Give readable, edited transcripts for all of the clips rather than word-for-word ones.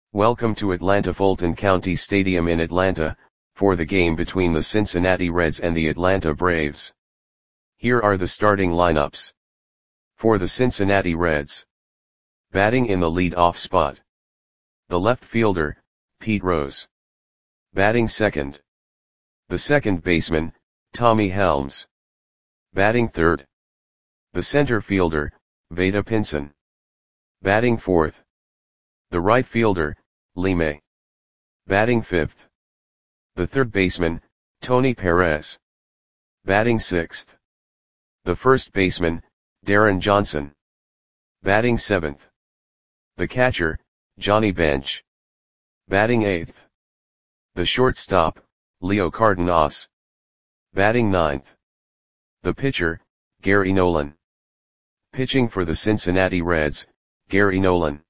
Welcome to Atlanta Fulton County Stadium in Atlanta, for the game between the Cincinnati Reds and the Atlanta Braves. Here are the starting lineups. For the Cincinnati Reds. Batting in the lead-off spot. The left fielder, Pete Rose. Batting second. The second baseman, Tommy Helms. Batting third. The center fielder, Vada Pinson. Batting fourth. The right fielder, Lee May. Batting fifth. The third baseman, Tony Perez. Batting sixth. The first baseman, Darren Johnson. Batting seventh. The catcher, Johnny Bench. Batting eighth. The shortstop, Leo Cardenas. Batting ninth. The pitcher, Gary Nolan. Pitching for the Cincinnati Reds, Gary Nolan.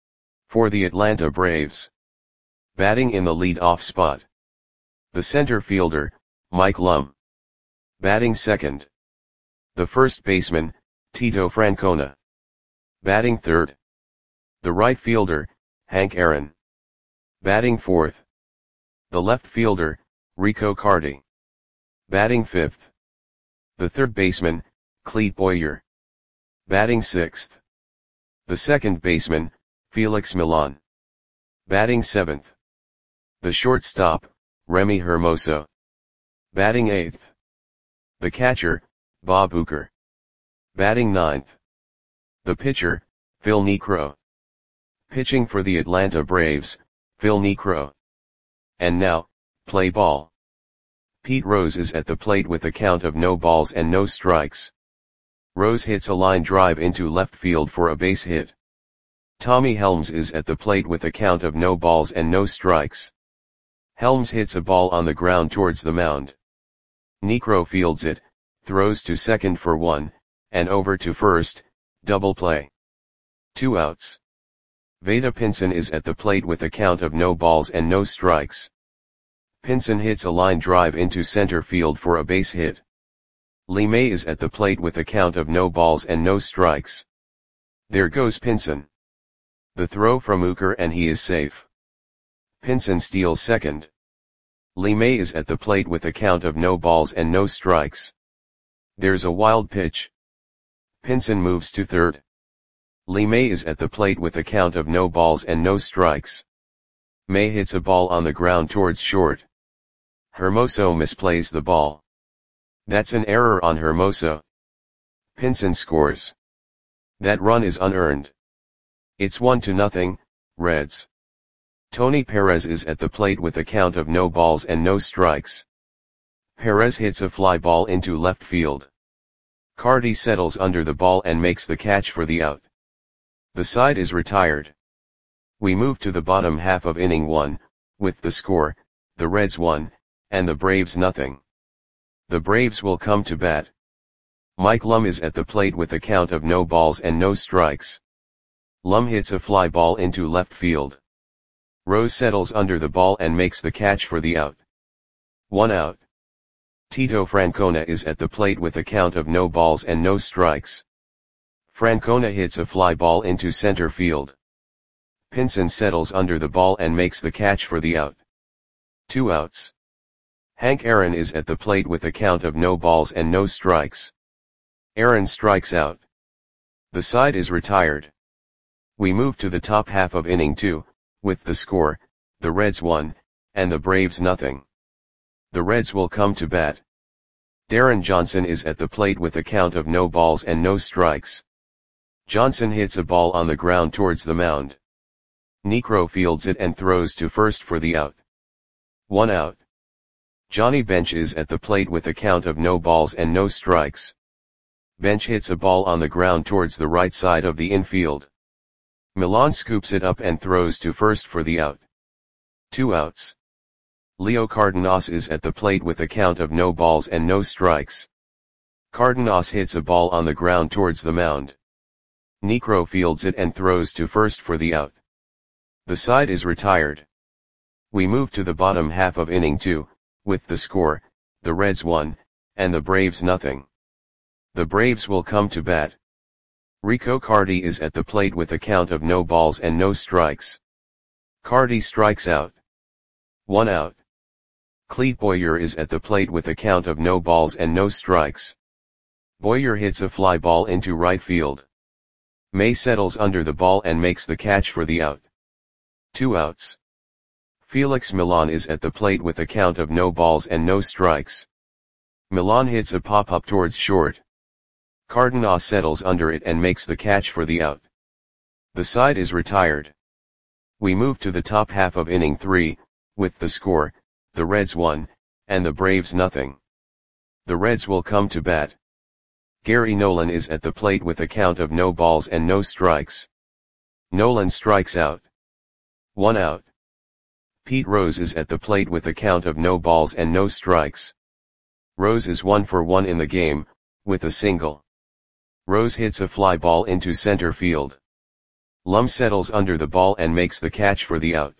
For the Atlanta Braves. Batting in the lead-off spot. The center fielder, Mike Lum. Batting second. The first baseman, Tito Francona. Batting third. The right fielder, Hank Aaron. Batting fourth. The left fielder, Rico Carty. Batting fifth. The third baseman, Clete Boyer. Batting sixth. The second baseman, Felix Millan. Batting seventh. The shortstop, Remy Hermoso. Batting eighth. The catcher, Bob Uecker. Batting ninth. The pitcher, Phil Niekro. Pitching for the Atlanta Braves, Phil Niekro. And now, play ball. Pete Rose is at the plate with a count of no balls and no strikes. Rose hits a line drive into left field for a base hit. Tommy Helms is at the plate with a count of no balls and no strikes. Helms hits a ball on the ground towards the mound. Niekro fields it, throws to second for one, and over to first, double play. 2 outs. Vada Pinson is at the plate with a count of no balls and no strikes. Pinson hits a line drive into center field for a base hit. Lee May is at the plate with a count of no balls and no strikes. There goes Pinson. The throw from Uecker and he is safe. Pinson steals second. Lee May is at the plate with a count of no balls and no strikes. There's a wild pitch. Pinson moves to third. Lee May is at the plate with a count of no balls and no strikes. May hits a ball on the ground towards short. Hermoso misplays the ball. That's an error on Hermoso. Pinson scores. That run is unearned. It's 1-0, Reds. Tony Perez is at the plate with a count of no balls and no strikes. Perez hits a fly ball into left field. Carty settles under the ball and makes the catch for the out. The side is retired. We move to the bottom half of inning 1, with the score, the Reds 1, and the Braves 0. The Braves will come to bat. Mike Lum is at the plate with a count of no balls and no strikes. Lum hits a fly ball into left field. Rose settles under the ball and makes the catch for the out. 1 out. Tito Francona is at the plate with a count of no balls and no strikes. Francona hits a fly ball into center field. Pinson settles under the ball and makes the catch for the out. 2 outs. Hank Aaron is at the plate with a count of no balls and no strikes. Aaron strikes out. The side is retired. We move to the top half of inning 2, with the score, the Reds 1, and the Braves 0. The Reds will come to bat. Darren Johnson is at the plate with a count of no balls and no strikes. Johnson hits a ball on the ground towards the mound. Niekro fields it and throws to first for the out. 1 out. Johnny Bench is at the plate with a count of no balls and no strikes. Bench hits a ball on the ground towards the right side of the infield. Millan scoops it up and throws to first for the out. 2 outs. Leo Cardenas is at the plate with a count of no balls and no strikes. Cardenas hits a ball on the ground towards the mound. Niekro fields it and throws to first for the out. The side is retired. We move to the bottom half of inning 2, with the score, the Reds 1, and the Braves 0. The Braves will come to bat. Rico Carty is at the plate with a count of no balls and no strikes. Cardi strikes out. 1 out. Clete Boyer is at the plate with a count of no balls and no strikes. Boyer hits a fly ball into right field. May settles under the ball and makes the catch for the out. 2 outs. Felix Millan is at the plate with a count of no balls and no strikes. Millan hits a pop-up towards short. Cardenas settles under it and makes the catch for the out. The side is retired. We move to the top half of inning 3, with the score, the Reds 1, and the Braves nothing. The Reds will come to bat. Gary Nolan is at the plate with a count of no balls and no strikes. Nolan strikes out. 1 out. Pete Rose is at the plate with a count of no balls and no strikes. Rose is 1 for 1 in the game, with a single. Rose hits a fly ball into center field. Lum settles under the ball and makes the catch for the out.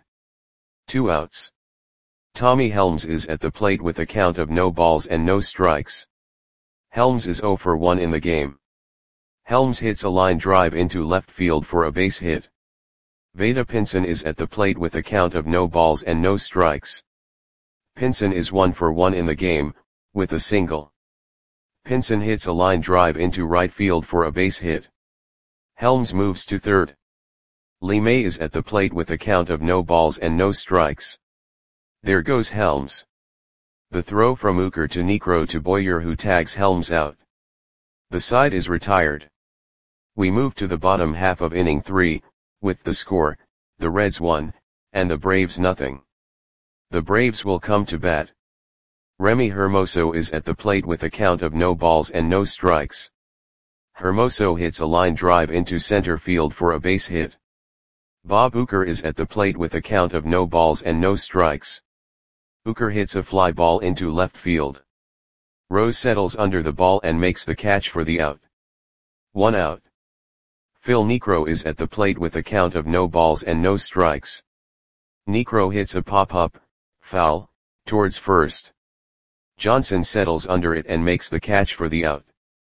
2 outs. Tommy Helms is at the plate with a count of no balls and no strikes. Helms is 0 for 1 in the game. Helms hits a line drive into left field for a base hit. Vada Pinson is at the plate with a count of no balls and no strikes. Pinson is 1 for 1 in the game, with a single. Pinson hits a line drive into right field for a base hit. Helms moves to third. Lee May is at the plate with a count of no balls and no strikes. There goes Helms. The throw from Uecker to Niekro to Boyer, who tags Helms out. The side is retired. We move to the bottom half of inning 3, with the score, the Reds 1, and the Braves nothing. The Braves will come to bat. Remy Hermoso is at the plate with a count of no balls and no strikes. Hermoso hits a line drive into center field for a base hit. Bob Uecker is at the plate with a count of no balls and no strikes. Uecker hits a fly ball into left field. Rose settles under the ball and makes the catch for the out. 1 out. Phil Niekro is at the plate with a count of no balls and no strikes. Niekro hits a pop-up, foul, towards first. Johnson settles under it and makes the catch for the out.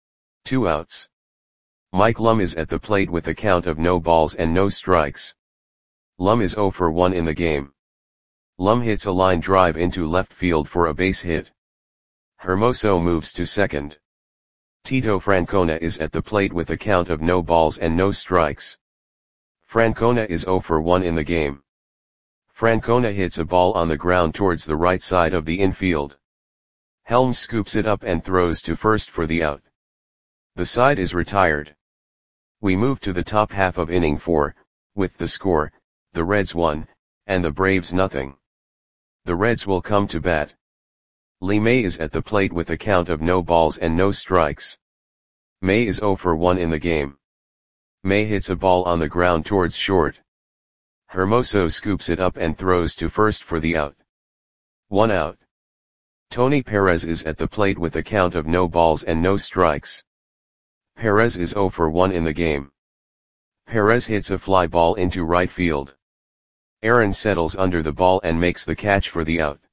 2 outs. Mike Lum is at the plate with a count of no balls and no strikes. Lum is 0 for 1 in the game. Lum hits a line drive into left field for a base hit. Hermoso moves to second. Tito Francona is at the plate with a count of no balls and no strikes. Francona is 0 for 1 in the game. Francona hits a ball on the ground towards the right side of the infield. Helms scoops it up and throws to first for the out. The side is retired. We move to the top half of inning 4, with the score, the Reds 1, and the Braves nothing. The Reds will come to bat. Lee May is at the plate with a count of no balls and no strikes. May is 0 for 1 in the game. May hits a ball on the ground towards short. Hermoso scoops it up and throws to first for the out. 1 out. Tony Perez is at the plate with a count of no balls and no strikes. Perez is 0 for 1 in the game. Perez hits a fly ball into right field. Aaron settles under the ball and makes the catch for the out.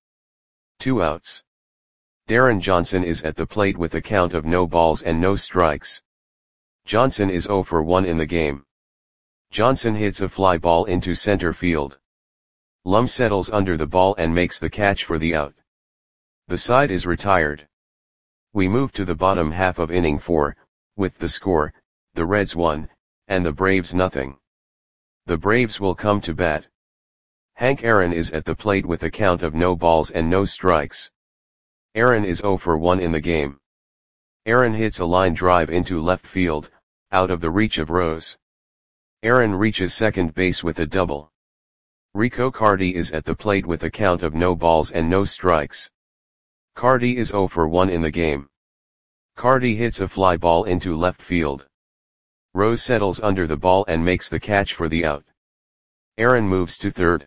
2 outs. Darren Johnson is at the plate with a count of no balls and no strikes. Johnson is 0 for 1 in the game. Johnson hits a fly ball into center field. Lum settles under the ball and makes the catch for the out. The side is retired. We move to the bottom half of inning 4, with the score, the Reds 1, and the Braves nothing. The Braves will come to bat. Hank Aaron is at the plate with a count of no balls and no strikes. Aaron is 0 for 1 in the game. Aaron hits a line drive into left field, out of the reach of Rose. Aaron reaches second base with a double. Rico Cardi is at the plate with a count of no balls and no strikes. Cardi is 0 for 1 in the game. Cardi hits a fly ball into left field. Rose settles under the ball and makes the catch for the out. Aaron moves to third.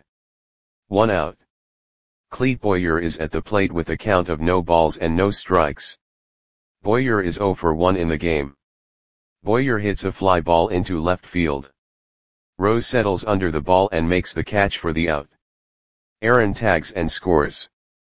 1 out. Clete Boyer is at the plate with a count of no balls and no strikes. Boyer is 0 for 1 in the game. Boyer hits a fly ball into left field. Rose settles under the ball and makes the catch for the out. Aaron tags and scores.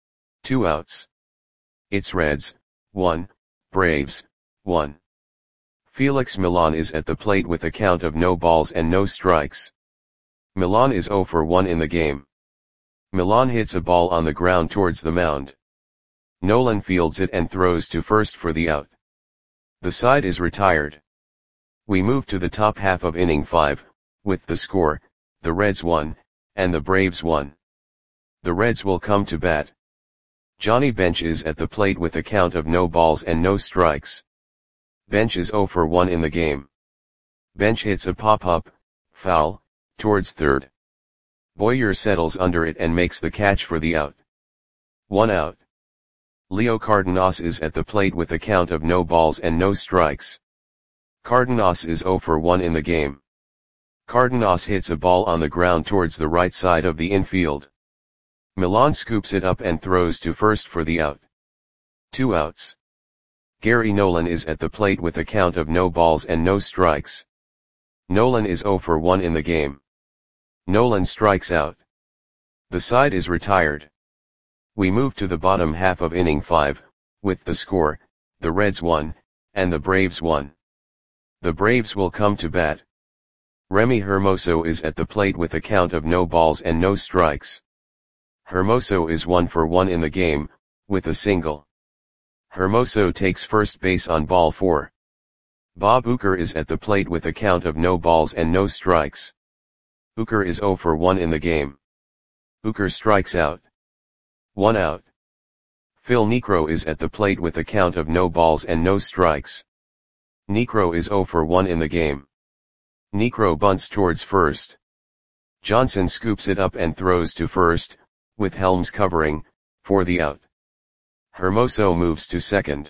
2 outs. It's Reds, 1, Braves, 1. Felix Millan is at the plate with a count of no balls and no strikes. Milan is 0 for 1 in the game. Milan hits a ball on the ground towards the mound. Nolan fields it and throws to first for the out. The side is retired. We move to the top half of inning 5, with the score, the Reds 1, and the Braves 1. The Reds will come to bat. Johnny Bench is at the plate with a count of no balls and no strikes. Bench is 0 for 1 in the game. Bench hits a pop-up, foul, towards third. Boyer settles under it and makes the catch for the out. 1 out. Leo Cardenas is at the plate with a count of no balls and no strikes. Cardenas is 0 for 1 in the game. Cardenas hits a ball on the ground towards the right side of the infield. Milan scoops it up and throws to first for the out. 2 outs. Gary Nolan is at the plate with a count of no balls and no strikes. Nolan is 0 for 1 in the game. Nolan strikes out. The side is retired. We move to the bottom half of inning 5, with the score, the Reds 1, and the Braves 1. The Braves will come to bat. Remy Hermoso is at the plate with a count of no balls and no strikes. Hermoso is 1 for 1 in the game, with a single. Hermoso takes first base on ball 4. Bob Uecker is at the plate with a count of no balls and no strikes. Uecker is 0 for 1 in the game. Uecker strikes out. 1 out. Phil Niekro is at the plate with a count of no balls and no strikes. Niekro is 0 for 1 in the game. Niekro bunts towards first. Johnson scoops it up and throws to first, with Helms covering, for the out. Hermoso moves to second.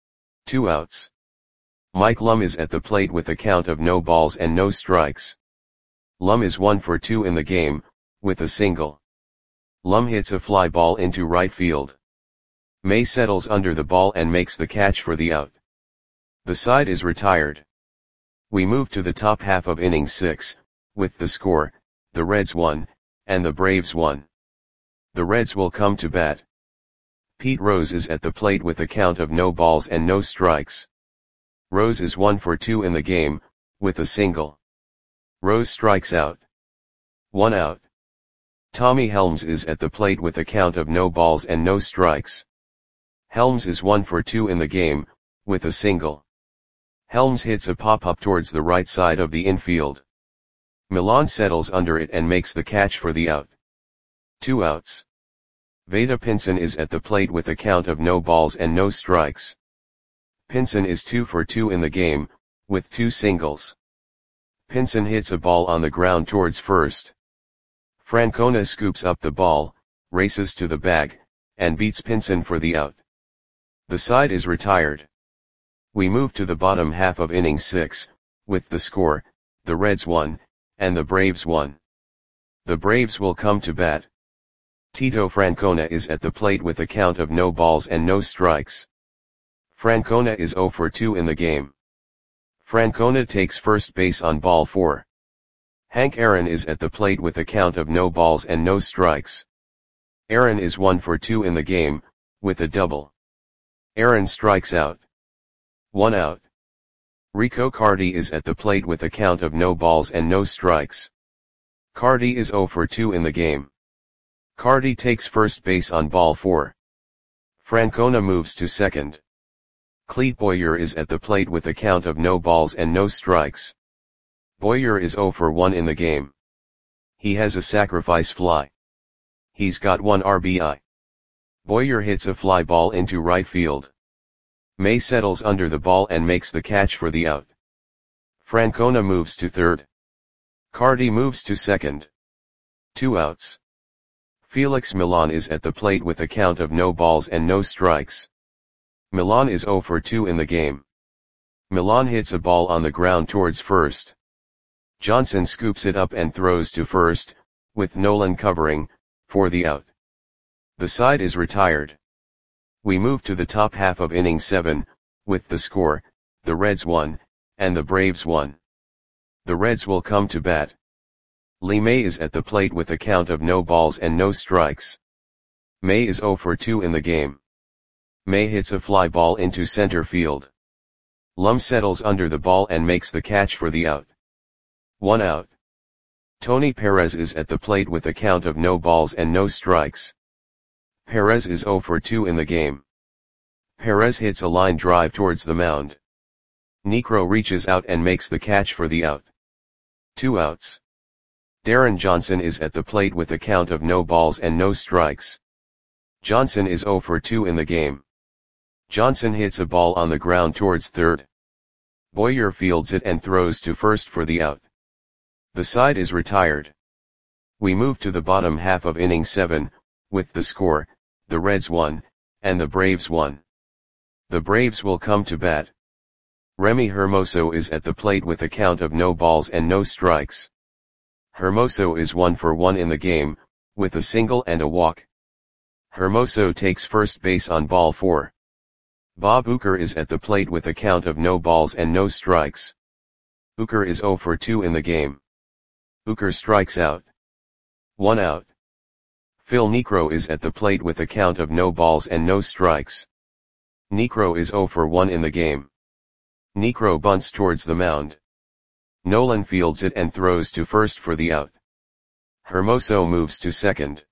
2 outs. Mike Lum is at the plate with a count of no balls and no strikes. Lum is 1 for 2 in the game, with a single. Lum hits a fly ball into right field. May settles under the ball and makes the catch for the out. The side is retired. We move to the top half of inning 6, with the score, the Reds 1, and the Braves 1. The Reds will come to bat. Pete Rose is at the plate with a count of no balls and no strikes. Rose is 1 for 2 in the game, with a single. Rose strikes out. 1 out. Tommy Helms is at the plate with a count of no balls and no strikes. Helms is 1 for 2 in the game, with a single. Helms hits a pop-up towards the right side of the infield. Milan settles under it and makes the catch for the out. 2 outs. Vada Pinson is at the plate with a count of no balls and no strikes. Pinson is 2 for 2 in the game, with 2 singles. Pinson hits a ball on the ground towards first. Francona scoops up the ball, races to the bag, and beats Pinson for the out. The side is retired. We move to the bottom half of inning 6, with the score, the Reds 1, and the Braves 1. The Braves will come to bat. Tito Francona is at the plate with a count of no balls and no strikes. Francona is 0 for 2 in the game. Francona takes first base on ball 4. Hank Aaron is at the plate with a count of no balls and no strikes. Aaron is 1 for 2 in the game, with a double. Aaron strikes out. 1 out. Rico Cardi is at the plate with a count of no balls and no strikes. Cardi is 0 for 2 in the game. Cardi takes first base on ball 4. Francona moves to second. Clete Boyer is at the plate with a count of no balls and no strikes. Boyer is 0 for 1 in the game. He has a sacrifice fly. He's got 1 RBI. Boyer hits a fly ball into right field. May settles under the ball and makes the catch for the out. Francona moves to third. Cardi moves to second. 2 outs. Felix Milan is at the plate with a count of no balls and no strikes. Milan is 0 for 2 in the game. Milan hits a ball on the ground towards first. Johnson scoops it up and throws to first, with Nolan covering, for the out. The side is retired. We move to the top half of inning 7, with the score, the Reds 1, and the Braves 1. The Reds will come to bat. Lee May is at the plate with a count of no balls and no strikes. May is 0 for 2 in the game. May hits a fly ball into center field. Lum settles under the ball and makes the catch for the out. 1 out. Tony Perez is at the plate with a count of no balls and no strikes. Perez is 0 for 2 in the game. Perez hits a line drive towards the mound. Niekro reaches out and makes the catch for the out. 2 outs. Darren Johnson is at the plate with a count of no balls and no strikes. Johnson is 0 for 2 in the game. Johnson hits a ball on the ground towards third. Boyer fields it and throws to first for the out. The side is retired. We move to the bottom half of inning 7, with the score, the Reds 1, and the Braves 1. The Braves will come to bat. Remy Hermoso is at the plate with a count of no balls and no strikes. Hermoso is 1 for 1 in the game, with a single and a walk. Hermoso takes first base on ball 4. Bob Uecker is at the plate with a count of no balls and no strikes. Uecker is 0 for 2 in the game. Uecker strikes out. 1 out. Phil Niekro is at the plate with a count of no balls and no strikes. Niekro is 0 for 1 in the game. Niekro bunts towards the mound. Nolan fields it and throws to first for the out. Hermoso moves to second.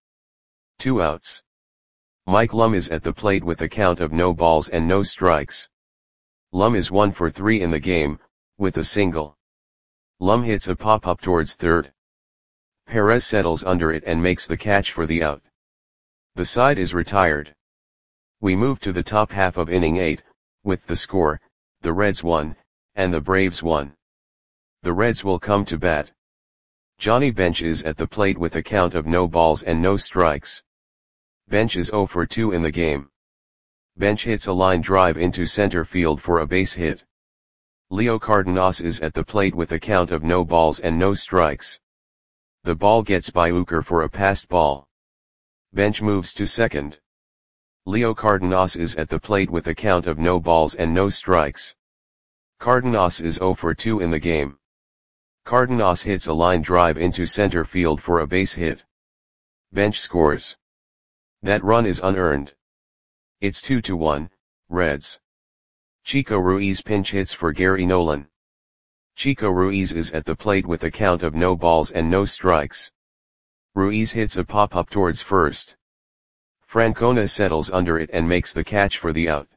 2 outs. Mike Lum is at the plate with a count of no balls and no strikes. Lum is 1 for 3 in the game, with a single. Lum hits a pop-up towards third. Perez settles under it and makes the catch for the out. The side is retired. We move to the top half of inning 8, with the score, the Reds 1, and the Braves 1. The Reds will come to bat. Johnny Bench is at the plate with a count of no balls and no strikes. Bench is 0 for 2 in the game. Bench hits a line drive into center field for a base hit. Leo Cardenas is at the plate with a count of no balls and no strikes. The ball gets by Uecker for a passed ball. Bench moves to second. Leo Cardenas is at the plate with a count of no balls and no strikes. Cardenas is 0 for 2 in the game. Cardenas hits a line drive into center field for a base hit. Bench scores. That run is unearned. It's 2-1, Reds. Chico Ruiz pinch hits for Gary Nolan. Chico Ruiz is at the plate with a count of no balls and no strikes. Ruiz hits a pop-up towards first. Francona settles under it and makes the catch for the out.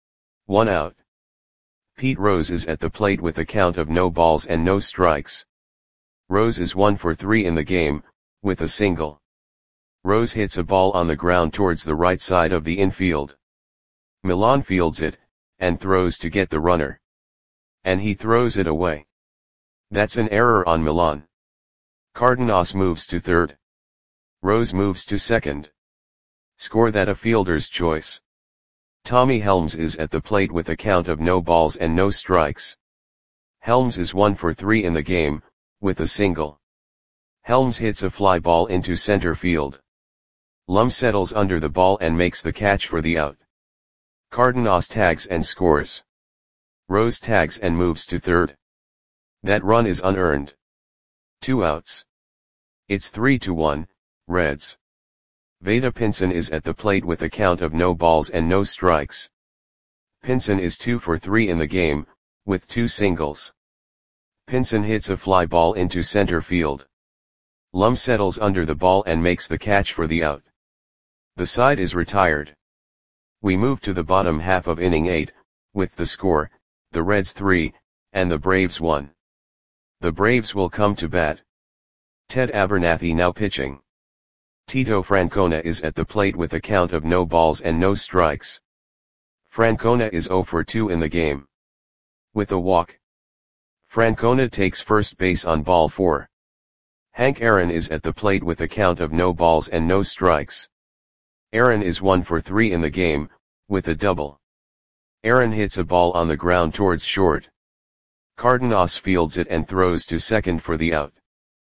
1 out. Pete Rose is at the plate with a count of no balls and no strikes. Rose is 1 for 3 in the game, with a single. Rose hits a ball on the ground towards the right side of the infield. Milan fields it, and throws to get the runner. And he throws it away. That's an error on Milan. Cardenas moves to third. Rose moves to second. Score that a fielder's choice. Tommy Helms is at the plate with a count of no balls and no strikes. Helms is 1 for 3 in the game, with a single. Helms hits a fly ball into center field. Lum settles under the ball and makes the catch for the out. Cardenas tags and scores. Rose tags and moves to third. That run is unearned. 2 outs. It's 3-1, Reds. Vada Pinson is at the plate with a count of no balls and no strikes. Pinson is 2 for 3 in the game, with 2 singles. Pinson hits a fly ball into center field. Lum settles under the ball and makes the catch for the out. The side is retired. We move to the bottom half of inning 8, with the score, the Reds 3, and the Braves 1. The Braves will come to bat. Ted Abernathy now pitching. Tito Francona is at the plate with a count of no balls and no strikes. Francona is 0 for 2 in the game. With a walk. Francona takes first base on ball 4. Hank Aaron is at the plate with a count of no balls and no strikes. Aaron is 1 for 3 in the game, with a double. Aaron hits a ball on the ground towards short. Cardenas fields it and throws to second for the out.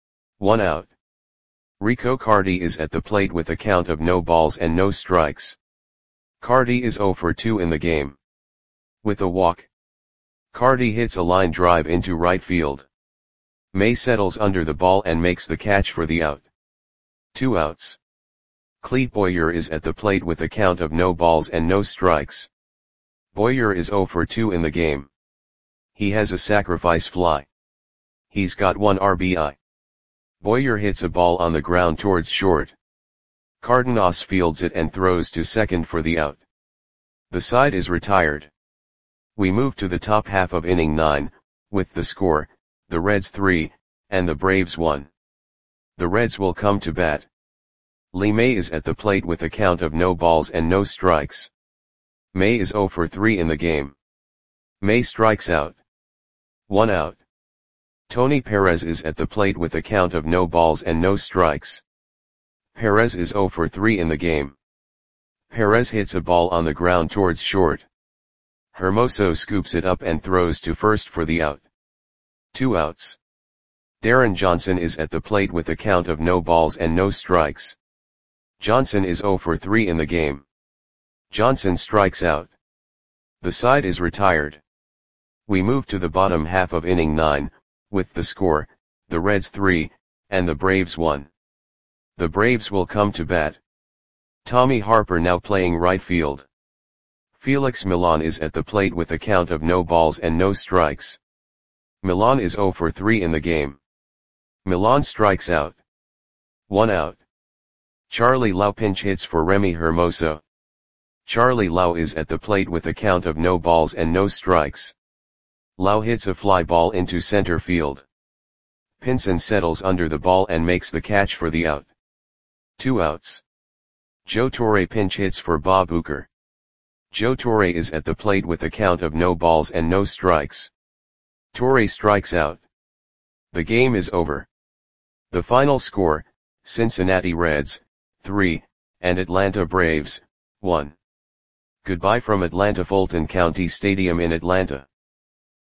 1 out. Rico Cardi is at the plate with a count of no balls and no strikes. Cardi is 0 for 2 in the game. With a walk. Cardi hits a line drive into right field. May settles under the ball and makes the catch for the out. 2 outs. Clete Boyer is at the plate with a count of no balls and no strikes. Boyer is 0 for 2 in the game. He has a sacrifice fly. He's got 1 RBI. Boyer hits a ball on the ground towards short. Cardenas fields it and throws to second for the out. The side is retired. We move to the top half of inning 9, with the score, the Reds 3, and the Braves 1. The Reds will come to bat. Lee May is at the plate with a count of no balls and no strikes. May is 0 for 3 in the game. May strikes out. 1 out. Tony Perez is at the plate with a count of no balls and no strikes. Perez is 0 for 3 in the game. Perez hits a ball on the ground towards short. Hermoso scoops it up and throws to first for the out. 2 outs. Darren Johnson is at the plate with a count of no balls and no strikes. Johnson is 0 for 3 in the game. Johnson strikes out. The side is retired. We move to the bottom half of inning 9, with the score, the Reds 3, and the Braves 1. The Braves will come to bat. Tommy Harper now playing right field. Felix Millan is at the plate with a count of no balls and no strikes. Millan is 0 for 3 in the game. Millan strikes out. 1 out. Charlie Lau pinch hits for Remy Hermoso. Charlie Lau is at the plate with a count of no balls and no strikes. Lau hits a fly ball into center field. Pinson settles under the ball and makes the catch for the out. 2 outs. Joe Torre pinch hits for Bob Uecker. Joe Torre is at the plate with a count of no balls and no strikes. Torre strikes out. The game is over. The final score, Cincinnati Reds, 3, and Atlanta Braves, 1. Goodbye from Atlanta Fulton County Stadium in Atlanta.